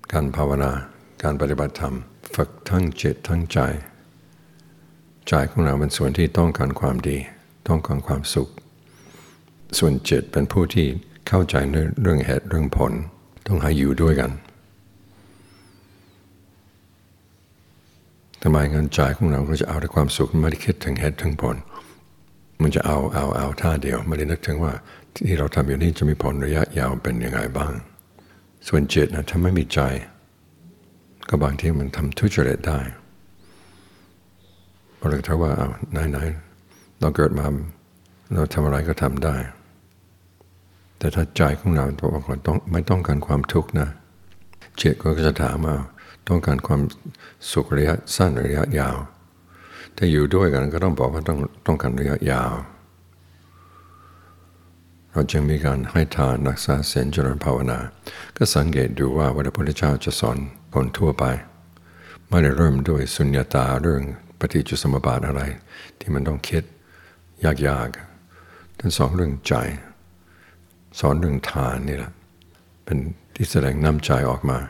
การภาวนาการปฏิบัติธรรมฝึกทั้งจิตทั้งใจของเราเป็นส่วนที่ต้องการความดีต้องการความสุขส่วนจิตเป็นผู้ที่เข้าใจในเรื่องเหตุเรื่องผลต้องให้อยู่ด้วยกันทำไมงั้นใจของเราก็จะเอาแต่ความสุขไม่ได้คิดถึงเหตุถึงผลมันจะเอาท่าเดียวไม่ได้นึกถึงว่าที่เราทำอยู่นี้จะมีผลระยะยาวเป็นยังไงบ้างส่วนจิตนะถ้าไม่มีใจก็บางทีมันทำทุจริตได้เพราะเราถ้าว่าไหนเราเกิดมาเราทำอะไรก็ทำได้แต่ถ้าใจของเราบอกว่าไม่ต้องการความทุกข์นะจิตก็จะถามว่าต้องการความสุขระยะสั้นระยะยาวถ้าอยู่ด้วยกันก็ต้องบอกว่าต้องการระยะยาวเราจึงมีการให้ทานรักษาศีลเจริญภาวนาก็สังเกตดูว่าพระพุทธเจ้าจะสอนคนทั่วไปไม่ได้เริ่มด้วยสุญญตาเรื่องปฏิจจสมุปบาทอะไรที่มันต้องคิดยากๆท่านสอนเรื่องใจสอนเรื่องทานนี่แหละเป็นที่แสดงน้ำใจออกมา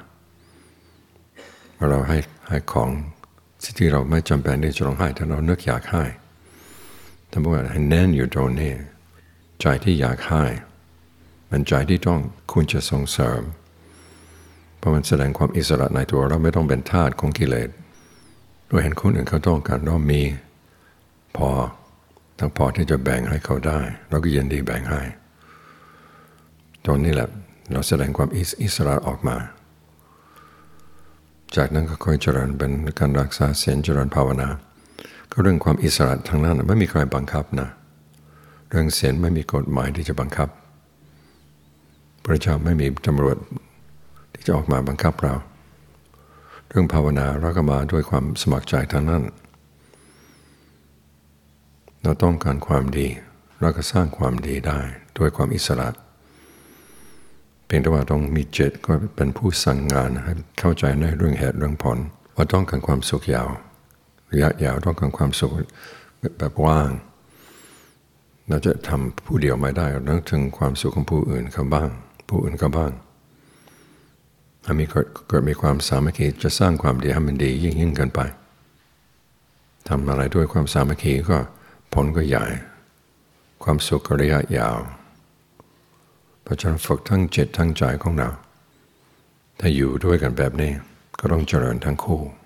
เราให้ของที่เราไม่จำเป็นที่จะต้องให้ถ้าเรานึกอยากให้ท่านบอกว่าให้แน่นอยู่ตรงนี้ใจที่อยากให้เป็นใจที่ต้องควรจะส่งเสริมเพราะมันแสดงความอิสระในตัวเราไม่ต้องเป็นทาสของกิเลสเราเห็นคนอื่นเขาต้องการเรามีพอทั้งพอที่จะแบ่งให้เขาได้เราก็ยินดีแบ่งให้ตรงนี้แหละเราแสดงความอิสระออกมาจากนั้นก็ค่อยเจริญเป็นการรักษาศีลเจริญภาวนาก็เรื่องความอิสระทางนั้นไม่มีใครบังคับนะเรื่องศีลไม่มีกฎหมายที่จะบังคับพระเจ้าไม่มีตำรวจที่จะออกมาบังคับเราเรื่องภาวนาเราก็มาด้วยความสมัครใจทางนั้นเราต้องการความดีเราก็สร้างความดีได้ด้วยความอิสระเพียงแต่ว่าต้องมีจิตก็เป็นผู้สั่งงานให้เข้าใจในเรื่องเหตุเรื่องผลว่าต้องการความสุขยาวระยะยาวต้องการความสุขแบบว่างเราจะทำผู้เดียวไม่ได้เราต้องถึงความสุขของผู้อื่นเขาบ้างผู้อื่นเขาบ้างถ้าเกิดมีความสามัคคีจะสร้างความดีให้มันดียิ่งกันไปทำอะไรด้วยความสามัคคีก็ผลก็ใหญ่ความสุขก็ระยะยาวเพราะฉะนั้นฝึกทั้งจิตทั้งใจของเราถ้าอยู่ด้วยกันแบบนี้ก็ต้องเจริญทั้งคู่